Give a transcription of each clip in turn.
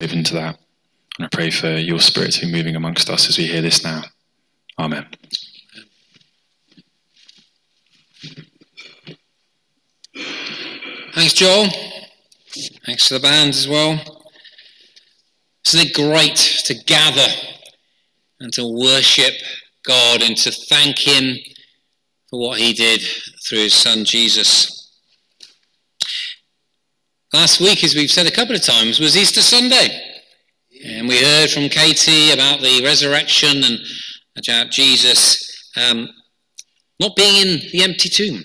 live into that. And I pray for your Spirit to be moving amongst us as we hear this now. Amen. Thanks, Joel. Thanks to the band as well. Isn't it great to gather and to worship God and to thank him for what he did through his son Jesus? Last week, as we've said a couple of times, was Easter Sunday. And we heard from Katie about the resurrection and about Jesus not being in the empty tomb.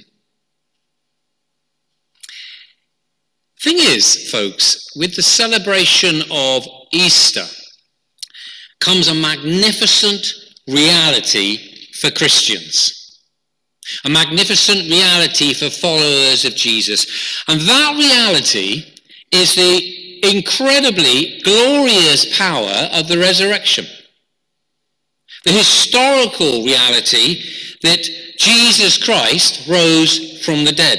Thing is, folks, with the celebration of Easter comes a magnificent reality for Christians. A magnificent reality for followers of Jesus. And that reality is the incredibly glorious power of the resurrection. The historical reality that Jesus Christ rose from the dead.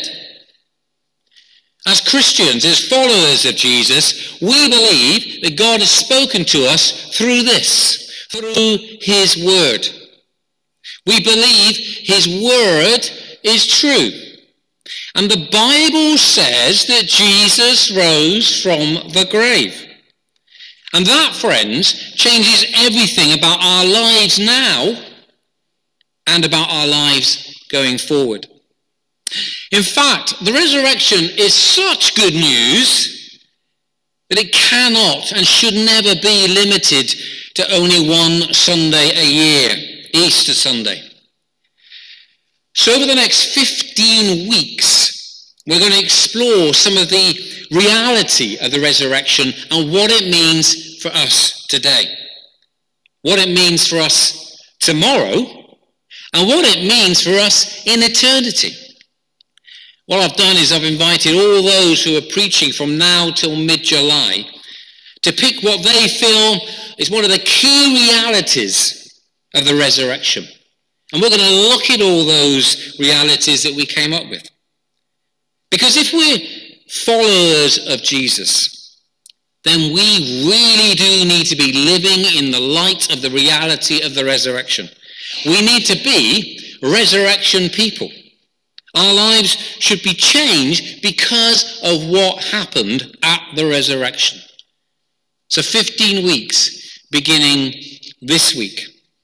As Christians, as followers of Jesus, we believe that God has spoken to us through this, through his word. We believe his word is true. And the Bible says that Jesus rose from the grave. And that, friends, changes everything about our lives now and about our lives going forward. In fact, the resurrection is such good news that it cannot and should never be limited to only one Sunday a year, Easter Sunday. So over the next 15 weeks, we're going to explore some of the reality of the resurrection and what it means for us today, what it means for us tomorrow, and what it means for us in eternity. What I've done is I've invited all those who are preaching from now till mid-July to pick what they feel is one of the key realities of the resurrection. And we're going to look at all those realities that we came up with. Because if we're followers of Jesus, then we really do need to be living in the light of the reality of the resurrection. We need to be resurrection people. Our lives should be changed because of what happened at the resurrection. So 15 weeks beginning this week.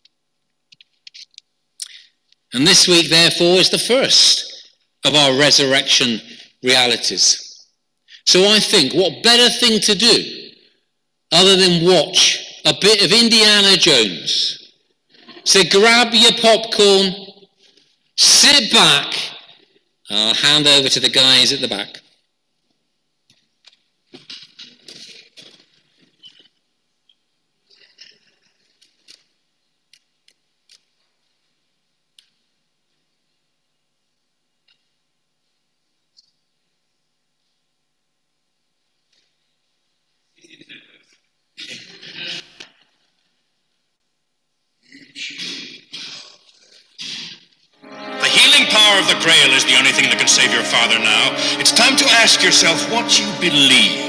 And this week, therefore, is the first of our resurrection realities. So I think what better thing to do other than watch a bit of Indiana Jones. So grab your popcorn, sit back. I'll hand over to the guys at the back. The healing power of the Grail is the only thing that can save your father now. It's time to ask yourself what you believe.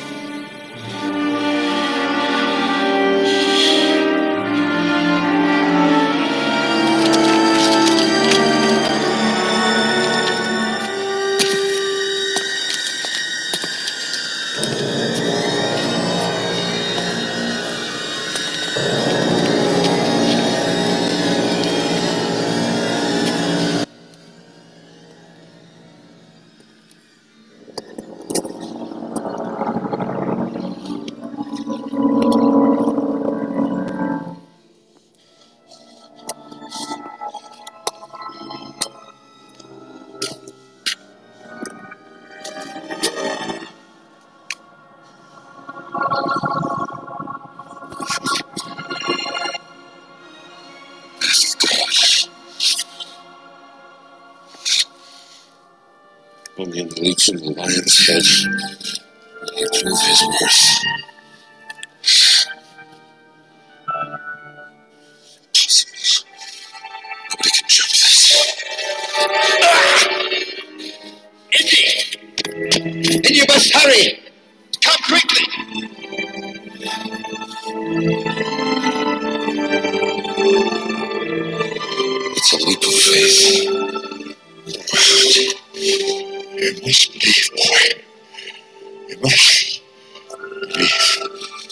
Only in the leech and the lion's head will he prove his worth. Impossible. Nobody can jump this. Indy! Indy, you must hurry! Come quickly! It's a leap of faith. You must believe, boy. You must believe.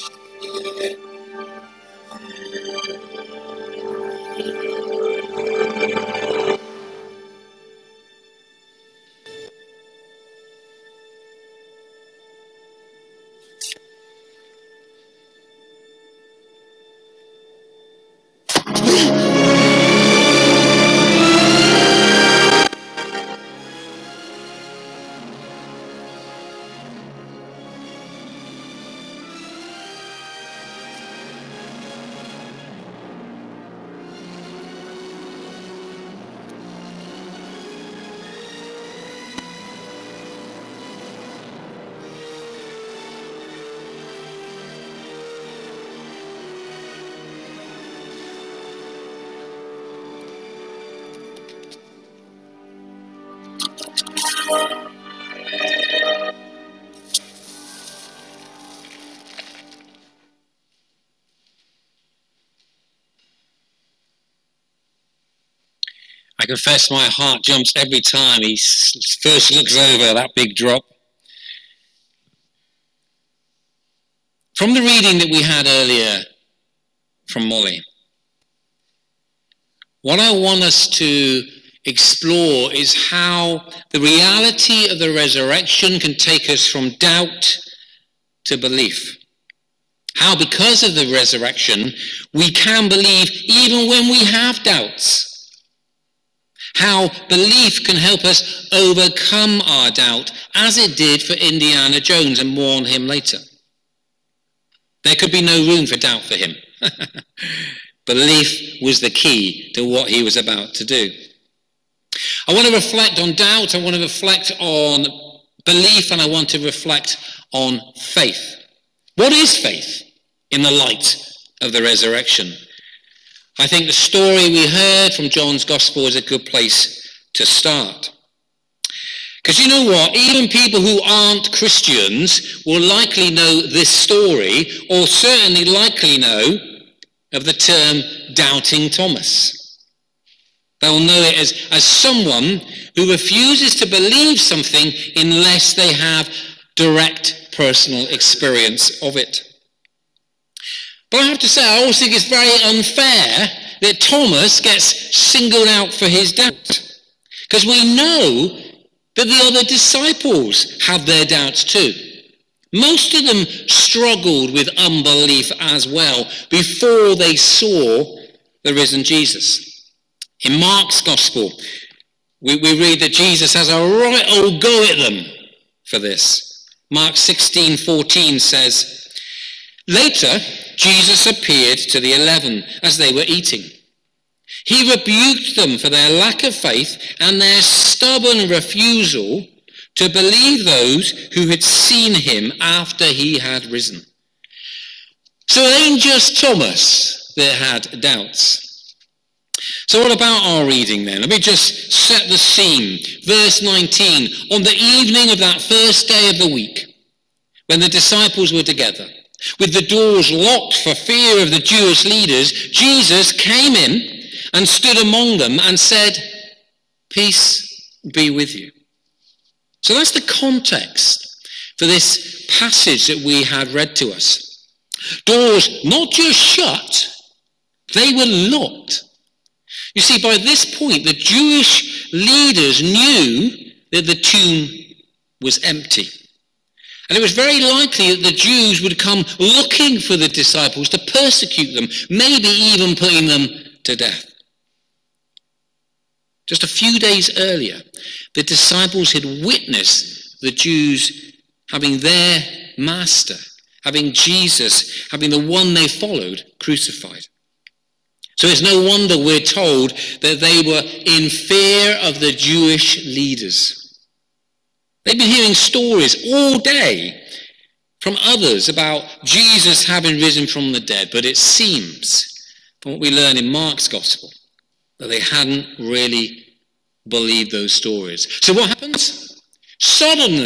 I confess my heart jumps every time he first looks over that big drop. From the reading that we had earlier from Molly, what I want us to explore is how the reality of the resurrection can take us from doubt to belief. How because of the resurrection, we can believe even when we have doubts. How belief can help us overcome our doubt, as it did for Indiana Jones, and more on him later. There could be no room for doubt for him. Belief was the key to what he was about to do. I want to reflect on doubt, I want to reflect on belief, and I want to reflect on faith. What is faith in the light of the resurrection? I think the story we heard from John's Gospel is a good place to start. Because you know what? Even people who aren't Christians will likely know this story, or certainly likely know of the term doubting Thomas. They'll know it as someone who refuses to believe something unless they have direct personal experience of it. But I have to say, I also think it's very unfair that Thomas gets singled out for his doubt. Because we know that the other disciples had their doubts too. Most of them struggled with unbelief as well before they saw the risen Jesus. In Mark's Gospel, we read that Jesus has a right old go at them for this. Mark 16:14 says, "Later, Jesus appeared to the 11 as they were eating. He rebuked them for their lack of faith and their stubborn refusal to believe those who had seen him after he had risen." So it ain't just Thomas that had doubts. So what about our reading then? Let me just set the scene. Verse 19, on the evening of that first day of the week, when the disciples were together, with the doors locked for fear of the Jewish leaders, Jesus came in and stood among them and said, "Peace be with you." So that's the context for this passage that we had read to us. Doors not just shut, they were locked. You see, by this point, the Jewish leaders knew that the tomb was empty. And it was very likely that the Jews would come looking for the disciples to persecute them, maybe even putting them to death. Just a few days earlier, the disciples had witnessed the Jews having their master, having Jesus, having the one they followed, crucified. So it's no wonder we're told that they were in fear of the Jewish leaders. They've been hearing stories all day from others about Jesus having risen from the dead, but it seems, from what we learn in Mark's Gospel, that they hadn't really believed those stories. So what happens?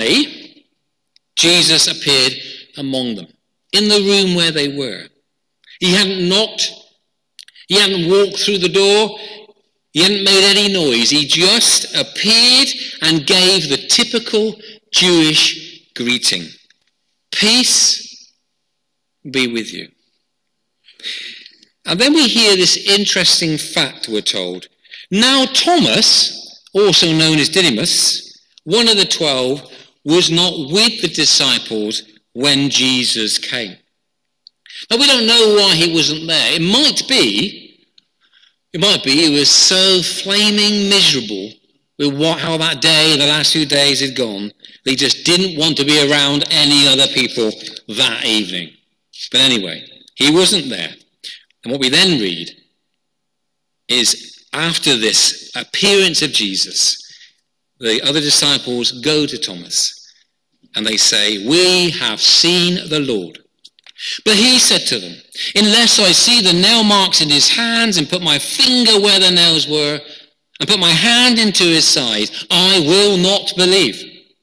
Suddenly, Jesus appeared among them, in the room where they were. He hadn't knocked. He hadn't walked through the door. He hadn't made any noise. He just appeared and gave the typical Jewish greeting. Peace be with you. And then we hear this interesting fact, we're told. Now Thomas, also known as Didymus, one of the 12, was not with the disciples when Jesus came. Now we don't know why he wasn't there. It might be he was so flaming miserable with how that day, the last few days had gone, that he just didn't want to be around any other people that evening. But anyway, he wasn't there. And what we then read is after this appearance of Jesus, the other disciples go to Thomas and they say, "We have seen the Lord." But he said to them, "Unless I see the nail marks in his hands and put my finger where the nails were and put my hand into his side, I will not believe."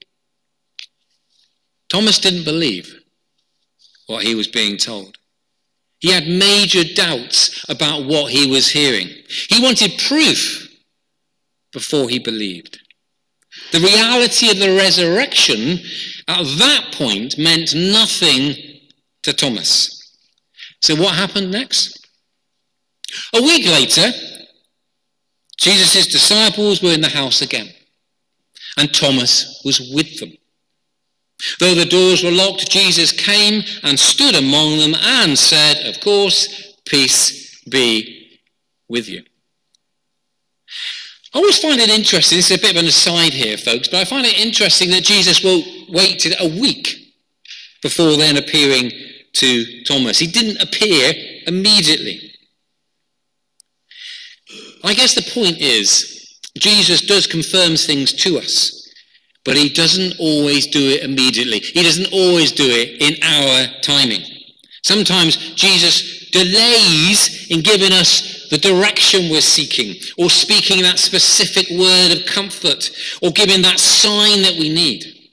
Thomas didn't believe what he was being told. He had major doubts about what he was hearing. He wanted proof before he believed. The reality of the resurrection at that point meant nothing to Thomas. So what happened next? A week later, Jesus' disciples were in the house again, and Thomas was with them. Though the doors were locked, Jesus came and stood among them and said, of course, "Peace be with you." I always find it interesting, this is a bit of an aside here, folks, but I find it interesting that Jesus waited a week before then appearing to Thomas. He didn't appear immediately. I guess the point is, Jesus does confirm things to us, but he doesn't always do it immediately. He doesn't always do it in our timing. Sometimes Jesus delays in giving us the direction we're seeking, or speaking that specific word of comfort, or giving that sign that we need.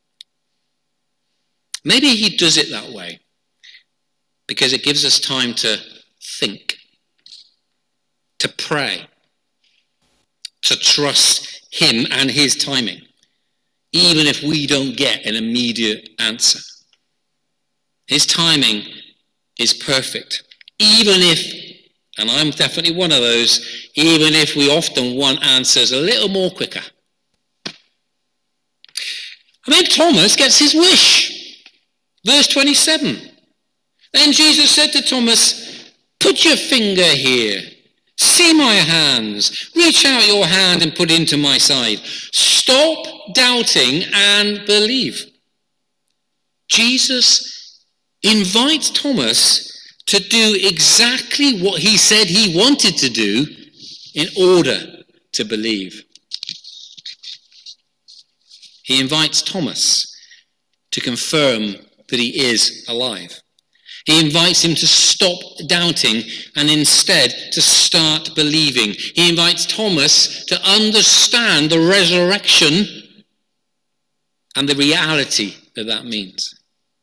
Maybe he does it that way because it gives us time to think, to pray, to trust him and his timing, even if we don't get an immediate answer. His timing is perfect, even if, and I'm definitely one of those, even if we often want answers a little more quicker. And then Thomas gets his wish. Verse 27. Then Jesus said to Thomas, "Put your finger here. See my hands. Reach out your hand and put it into my side. Stop doubting and believe." Jesus invites Thomas to do exactly what he said he wanted to do in order to believe. He invites Thomas to confirm that he is alive. He invites him to stop doubting and instead to start believing. He invites Thomas to understand the resurrection and the reality that means.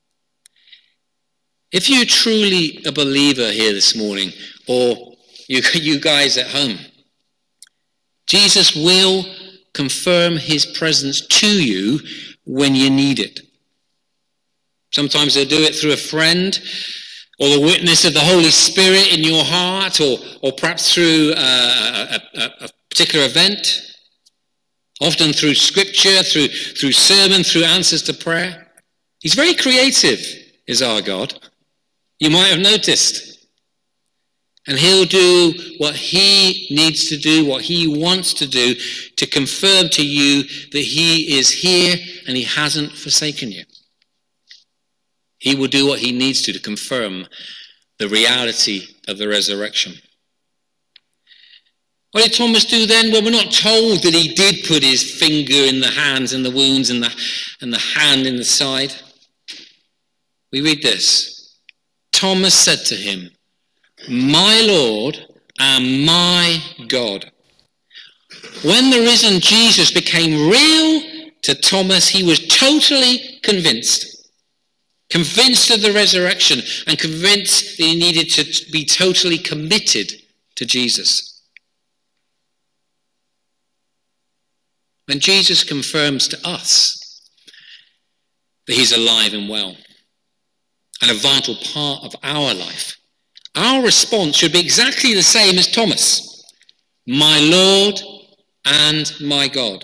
If you're truly a believer here this morning, or you guys at home, Jesus will confirm his presence to you when you need it. Sometimes he'll do it through a friend, or the witness of the Holy Spirit in your heart, or perhaps through a particular event, often through scripture, through sermon, through answers to prayer. He's very creative, is our God. You might have noticed. And he'll do what he needs to do, what he wants to do, to confirm to you that he is here and he hasn't forsaken you. He will do what he needs to confirm the reality of the resurrection. What did Thomas do then? Well, we're not told that he did put his finger in the hands and the wounds and the hand in the side. We read this. Thomas said to him, "My Lord and my God." When the risen Jesus became real to Thomas, he was totally convinced. convinced of the resurrection, and convinced that he needed to be totally committed to Jesus. When Jesus confirms to us that he's alive and well, and a vital part of our life, our response should be exactly the same as Thomas: my Lord and my God.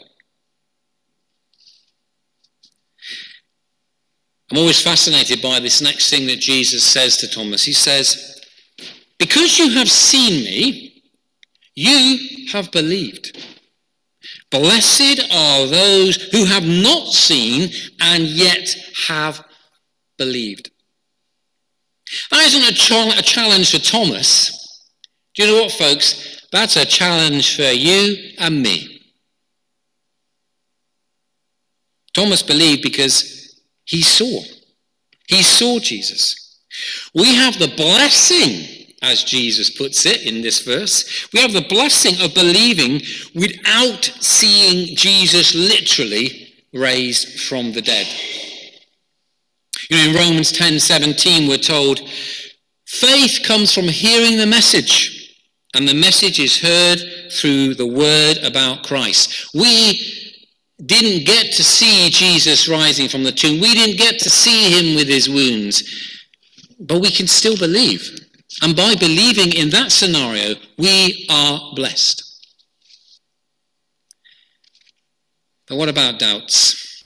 I'm always fascinated by this next thing that Jesus says to Thomas. He says, because you have seen me, you have believed. Blessed are those who have not seen and yet have believed. That isn't a challenge for Thomas. Do you know what, folks? That's a challenge for you and me. Thomas believed because he saw Jesus. We have the blessing, as Jesus puts it in this verse, we have the blessing of believing without seeing Jesus literally raised from the dead. You know, in Romans 10:17, we're told, faith comes from hearing the message, and the message is heard through the word about Christ. We didn't get to see Jesus rising from the tomb. We didn't get to see him with his wounds. But we can still believe. And by believing in that scenario, we are blessed. But what about doubts?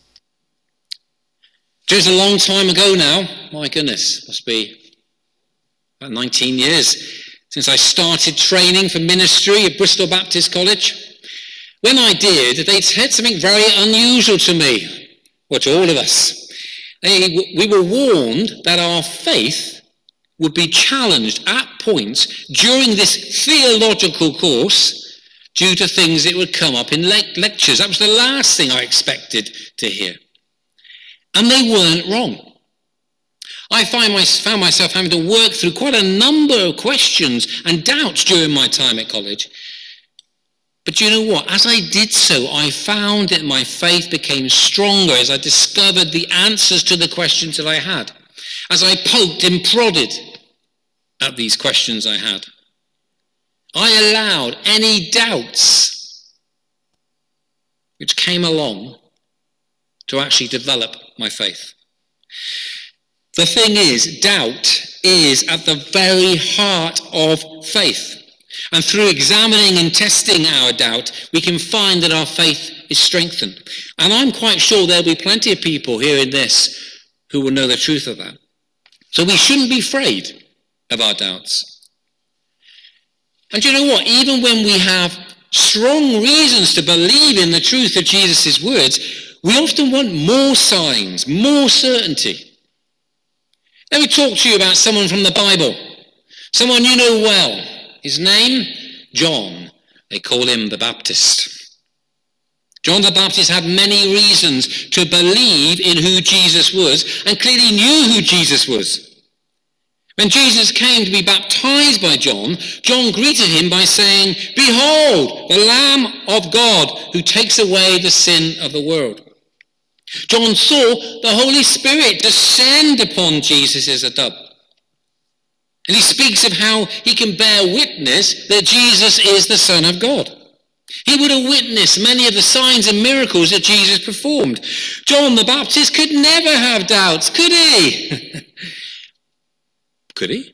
It was a long time ago now. My goodness, must be about 19 years since I started training for ministry at Bristol Baptist College. When I did, they said something very unusual to me, or to all of us. We were warned that our faith would be challenged at points during this theological course due to things that would come up in lectures. That was the last thing I expected to hear. And they weren't wrong. I found myself having to work through quite a number of questions and doubts during my time at college. But you know what? As I did so, I found that my faith became stronger as I discovered the answers to the questions that I had, as I poked and prodded at these questions I had. I allowed any doubts which came along to actually develop my faith. The thing is, doubt is at the very heart of faith. And through examining and testing our doubt, we can find that our faith is strengthened. And I'm quite sure there'll be plenty of people hearing this who will know the truth of that. So we shouldn't be afraid of our doubts. And you know what? Even when we have strong reasons to believe in the truth of Jesus' words, we often want more signs, more certainty. Let me talk to you about someone from the Bible, someone you know well. His name, John. They call him the Baptist. John the Baptist had many reasons to believe in who Jesus was, and clearly knew who Jesus was. When Jesus came to be baptized by John, John greeted him by saying, "Behold, the Lamb of God who takes away the sin of the world." John saw the Holy Spirit descend upon Jesus as a dove. And he speaks of how he can bear witness that Jesus is the Son of God. He would have witnessed many of the signs and miracles that Jesus performed. John the Baptist could never have doubts, could he? Could he?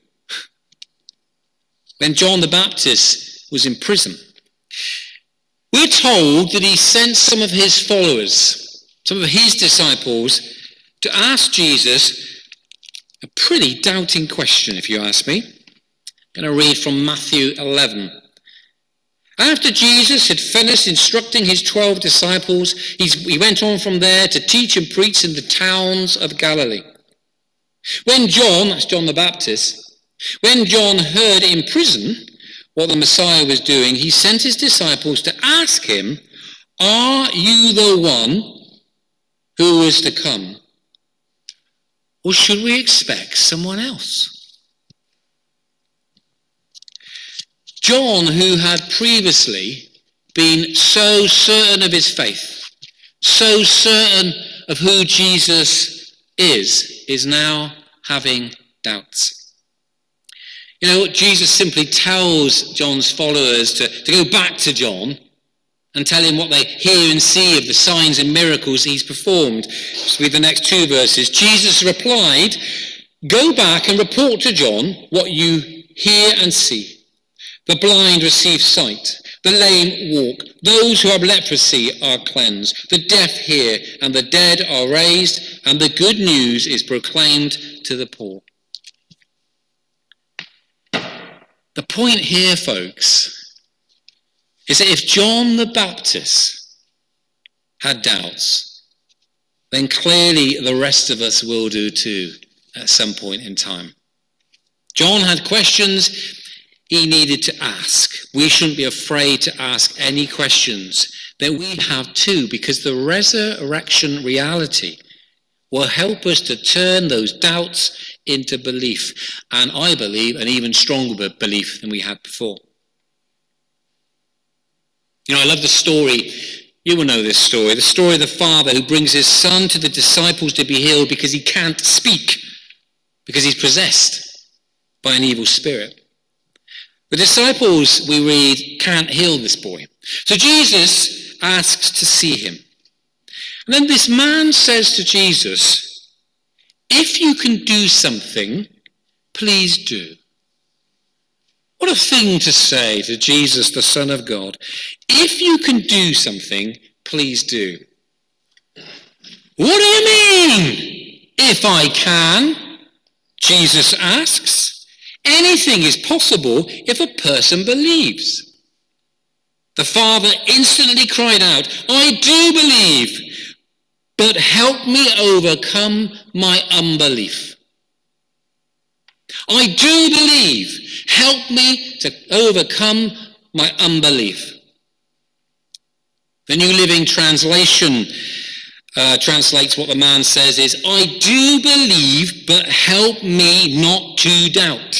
When John the Baptist was in prison, we're told that he sent some of his followers, some of his disciples, to ask Jesus a pretty doubting question, if you ask me. I'm going to read from Matthew 11. After Jesus had finished instructing his 12 disciples, he went on from there to teach and preach in the towns of Galilee. When John, that's John the Baptist, when John heard in prison what the Messiah was doing, he sent his disciples to ask him, "Are you the one who is to come? Or should we expect someone else?" John, who had previously been so certain of his faith, so certain of who Jesus is now having doubts. You know, Jesus simply tells John's followers to go back to John and tell him what they hear and see of the signs and miracles he's performed. Just read the next 2 verses. Jesus replied, "Go back and report to John what you hear and see. The blind receive sight, the lame walk, those who have leprosy are cleansed, the deaf hear, and the dead are raised, and the good news is proclaimed to the poor." The point here, folks, is that if John the Baptist had doubts, then clearly the rest of us will do too at some point in time. John had questions he needed to ask. We shouldn't be afraid to ask any questions that we have too, because the resurrection reality will help us to turn those doubts into belief, and I believe an even stronger belief than we had before. You know, I love the story. You will know this story. The story of the father who brings his son to the disciples to be healed because he can't speak, because he's possessed by an evil spirit. The disciples, we read, can't heal this boy. So Jesus asks to see him. And then this man says to Jesus, "If you can do something, please do." What a thing to say to Jesus, the Son of God. If you can do something, please do. What do you mean, if I can? Jesus asks. Anything is possible if a person believes. The father instantly cried out, "I do believe, but help me overcome my unbelief." I do believe. Help me to overcome my unbelief. The New Living Translation translates what the man says is, "I do believe, but help me not to doubt."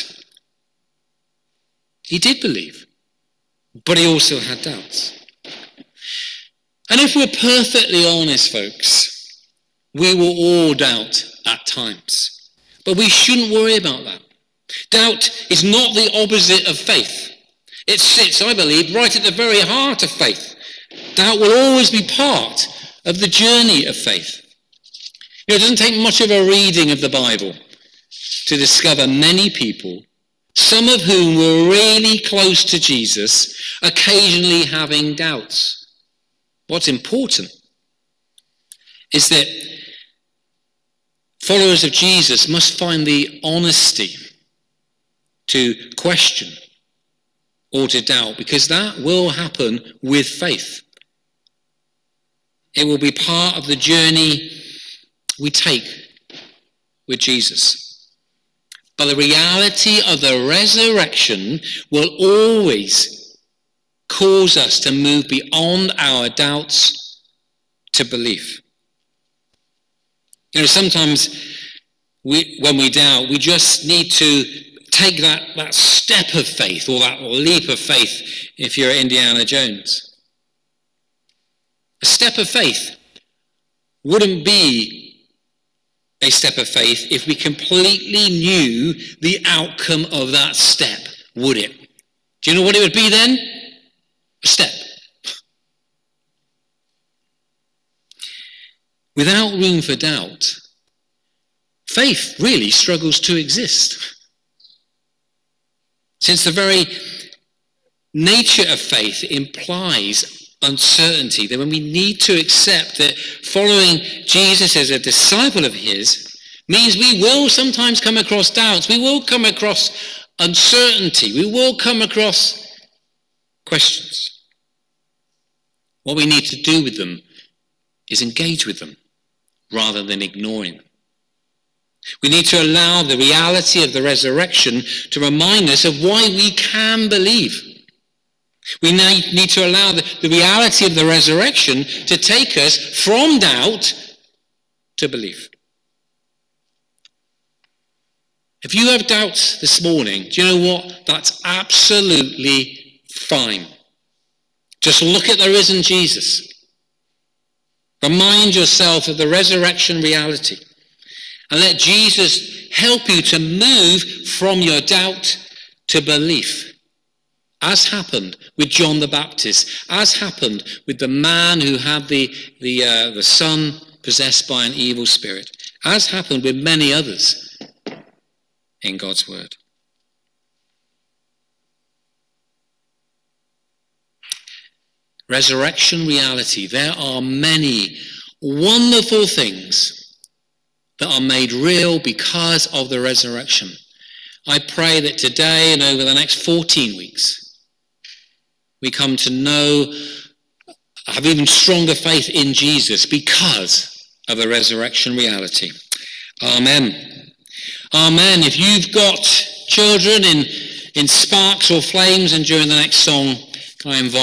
He did believe, but he also had doubts. And if we're perfectly honest, folks, we will all doubt at times. But we shouldn't worry about that. Doubt is not the opposite of faith. It sits, I believe, right at the very heart of faith. Doubt will always be part of the journey of faith. You know, it doesn't take much of a reading of the Bible to discover many people, some of whom were really close to Jesus, occasionally having doubts. What's important is that followers of Jesus must find the honesty to question or to doubt, because that will happen with faith. It will be part of the journey we take with Jesus. But the reality of the resurrection will always cause us to move beyond our doubts to belief. You know, sometimes when we doubt, we just need to take that step of faith, or that leap of faith, if you're Indiana Jones. A step of faith wouldn't be a step of faith if we completely knew the outcome of that step, would it? Do you know what it would be then? A step. Without room for doubt, faith really struggles to exist. Since the very nature of faith implies uncertainty, that when we need to accept that following Jesus as a disciple of his means we will sometimes come across doubts, we will come across uncertainty, we will come across questions. What we need to do with them is engage with them rather than ignoring them. We need to allow the reality of the resurrection to remind us of why we can believe. We need to allow the reality of the resurrection to take us from doubt to belief. If you have doubts this morning, do you know what? That's absolutely fine. Just look at the risen Jesus. Remind yourself of the resurrection reality. And let Jesus help you to move from your doubt to belief. As happened with John the Baptist, as happened with the man who had the son possessed by an evil spirit, as happened with many others in God's word. Resurrection reality. There are many wonderful things that are made real because of the resurrection. I pray that today and over the next 14 weeks, we come to know, have even stronger faith in Jesus because of the resurrection reality. Amen. Amen. If you've got children in sparks or flames, and during the next song, I invite